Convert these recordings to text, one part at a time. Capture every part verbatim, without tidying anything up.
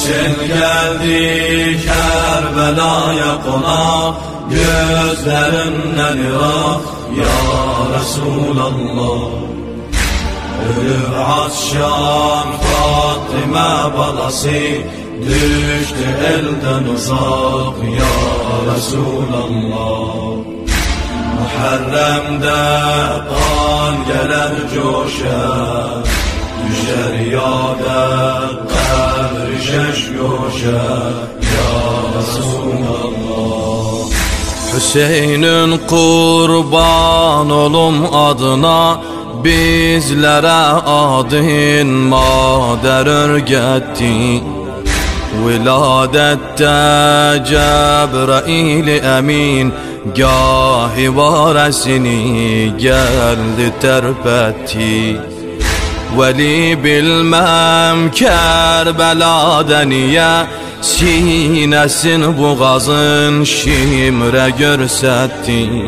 Hüseyin geldi Kerbela'ya konak, gözlerinden Irak ya Resulallah. Ölür Atşan Fatıma balası, düştü elden uzak ya Resulallah. Muharrem'de kan gelir coşar, düşer yada kabri şeş yoşar ya Resulallah. Hüseyin'in kurban olum adına, bizlere adın mader örgetti. Viladette Cebrail emin, gahi varesini geldi terpetti. Veli bilmem Kerbela'da niye, sinesin boğazın şimre görsetti.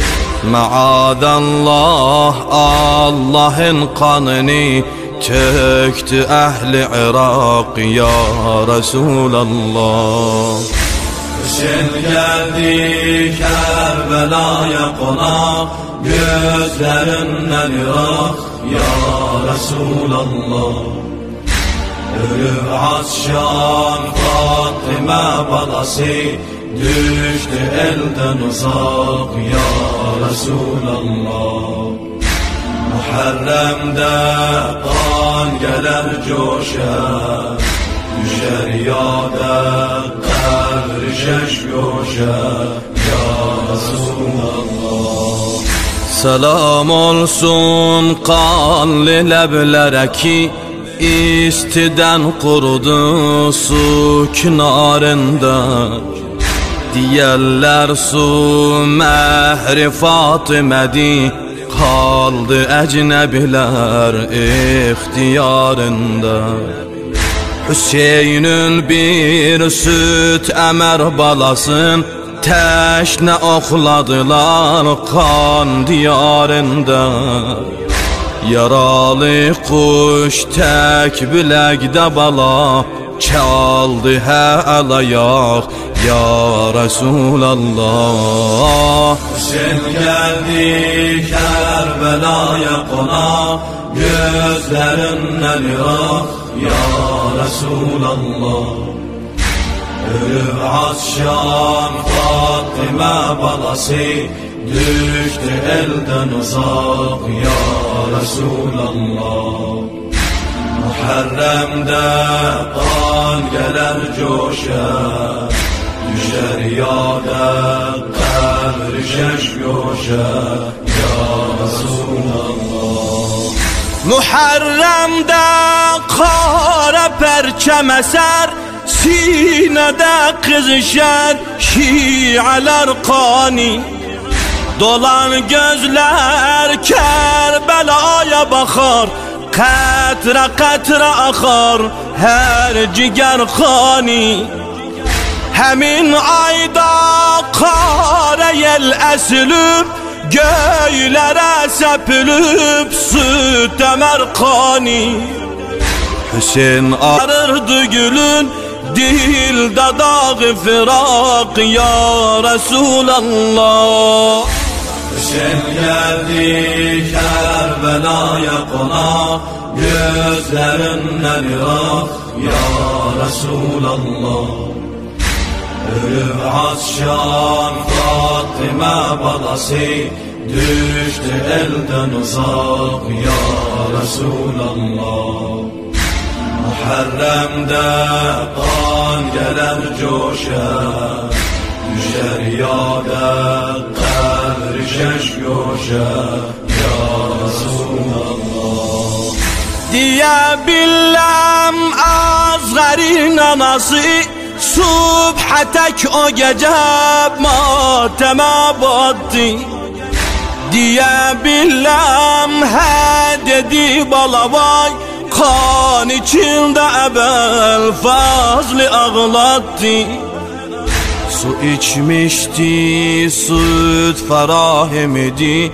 Maadallah Allah'ın kanını töktü ehli Irak ya Resulallah. Hüseyin geldi Kerbela'ya konak, gözlerinden Irak ya Resulallah. Ölür Atşan Fatıma balası, düştü elden uzak ya Resulallah. Muharrem'de kan gelir coşar, düşer yada kabri şeş yoşar ya Resulallah. Selam olsun kanlı leblere ki, istiden kurudu su kenarında. Diyerler su mehri Fatıme'di, kaldı ecnebiler ihtiyarında. Hüseyin'in bir süt emer balasın, teşne okladılar kan diyarında. Yaralı kuş tek bilekde bala, çaldı el ayak ya Resulallah. Hüseyin geldi Kerbela'ya konak, gözlerinden Irak ya Resulallah. Ölür Atşan Fatıma balası, düştü elden uzak ya Resulallah. Muharrem'de kan gelir coşar, düşer yada kabri şeş yoşar ya Resulallah. Muharrem'de kara perçem eser, sinede kızışar şialar kani. Dolan gözler Kerbela'ya bakar, katre katre akar her ciger khani. Hemin ayda kara yel esilip, göylere sepilip süt emer kani. Hüseyin arırdı gülün, dilde dağı firak ya Resulallah. Hüseyin geldi Kerbela'ya konak, gözlerinden Irak ya Resulallah. Ölür Atşan Fatıma balası, düştü elden uzak ya Resulallah. Muharrem'de kan gelir coşar, düşer yada kabri şeş yoşar ya Resulallah. Diye billam Azgar'ın anası, subha tek o gece mateme battı. Diye billam he dedi balavay, kan içinde ebel fazlı ağlattı. Su içmişti, süt ferahimdi,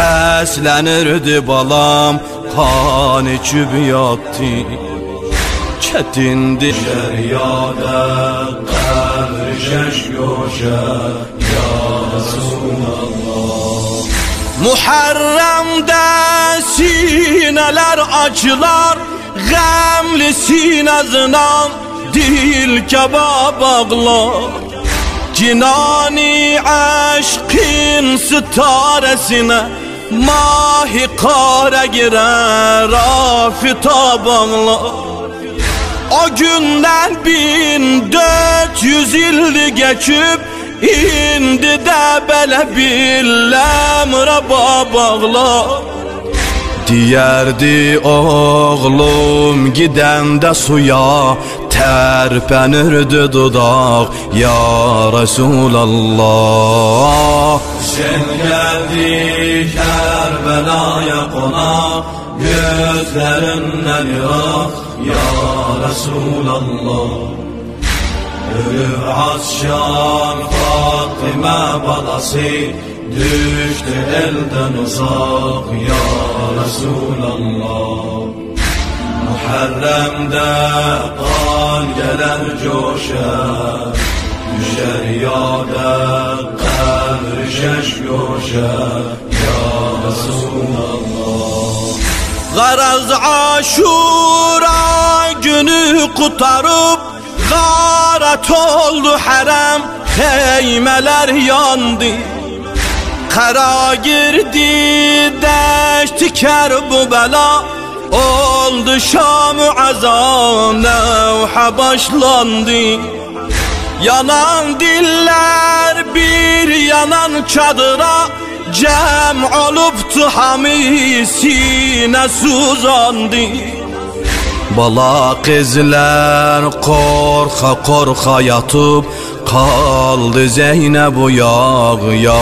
seslenirdi balam, kan içip yattı. çetindi. Şeriyada kabri şeş göşe ya Resulallah. Muharrem'de sineler acılar, gamli sinezden dil kebab ağlar. Cinani aşkın sitaresine mahi kara girer afitab ağlar. O günden bin dört yüz yıl geçip indi de belə billəmrə babağlar. Diyerdi oğlum gidəndə suya tərpənirdi dudaq ya Resulallah. Sen geldi Kerbela'ya konak, gözlerinden yak ya Resulallah. Ölür Asşan Fatıma balası, düştü elden uzak ya Resulallah. Muharrem'de kan gelir coşar, düşer yâde kabri şeş göşer ya Resulallah. Garaz Aşura günü kutarıp garat oldu harem, heymeler yandı. Kara girdi deşti Kerbela, oldu Şam-ı azam nevha başlandı. Yanan diller bir yanan çadıra, cem oluptu hami sine suzandı. Bala kızlar korka korka yatıp kaldı Zeynep uyaq ya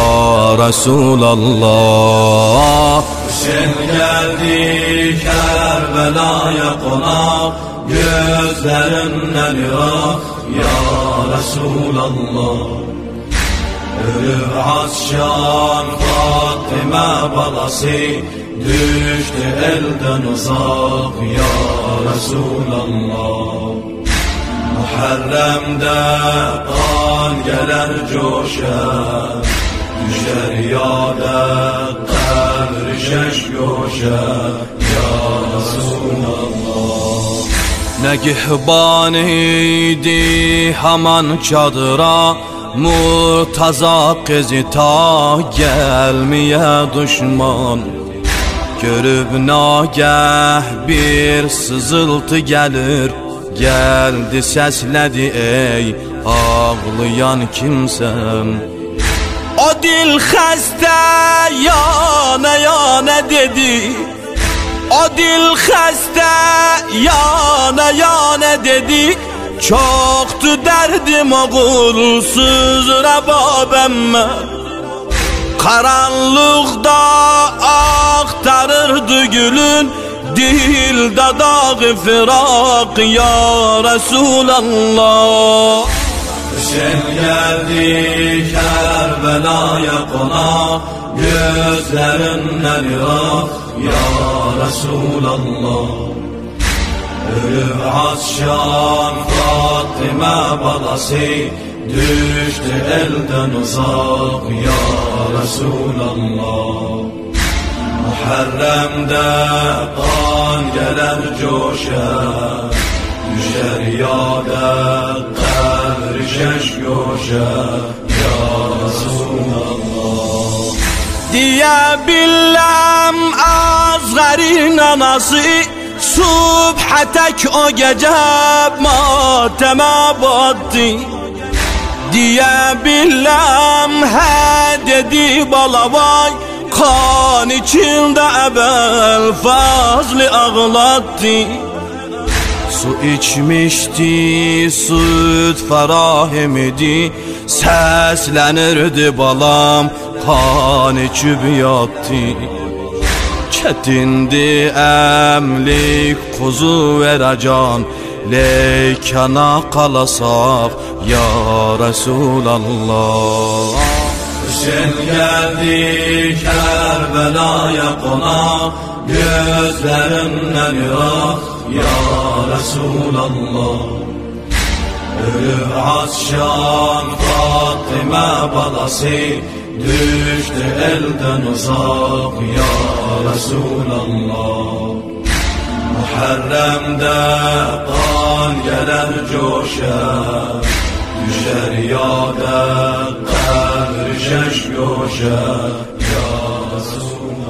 Resulallah. Sen geldi Kerbela'ya konak, gözlerinden yak ya Resulallah. Ölür Asşan Fatıma balası, düştü elden uzak ya Resulallah. Muharrem'de kan gelir coşar, düşer yâde kabri şeş göşer ya Resulallah. Ne gihban idi haman çadıra, Murtaza kızı ta gelmeye düşman. Görüp nagah bir sızıltı gelir, geldi seslədi ey ağlayan kimsem. O dil xəstə yana yana dedi, o dil xəstə yana yana dedi. Çoxdu dərdim oğulsuz rəbabəmmə, karanlıqda axtarırdı gülün, dildə dağı firaq ya Resulallah. Sen geldi Kerbela'ya konak, gözlerinden yak ya Resulallah. Ölür Asşan Fatıma balası, düştü elden uzak ya Resulallah. Muharrem'de kan gelir coşar, düşer yâde kabri şeş göşer ya Resulallah. Diye billem azgarin anası, subha tek o gece mateme battı. Diye billem he dedi balavay, kan içinde ebel fazlı ağlattı. Su içmişti, süt ferahimidi, seslenirdi balam, kan içib yattı. Çetindi emlik kuzu verəcən, leykana qalasaq ya Resulallah. Sen geldi Kerbela'ya konak, gözlerinden yak ya Resulallah. Ölür Atşan Fatıma balası, düştü elden uzak ya Resulallah. Muharrem'de kan gelir coşar, düşer yada kabr şeş göşer ya Resulallah.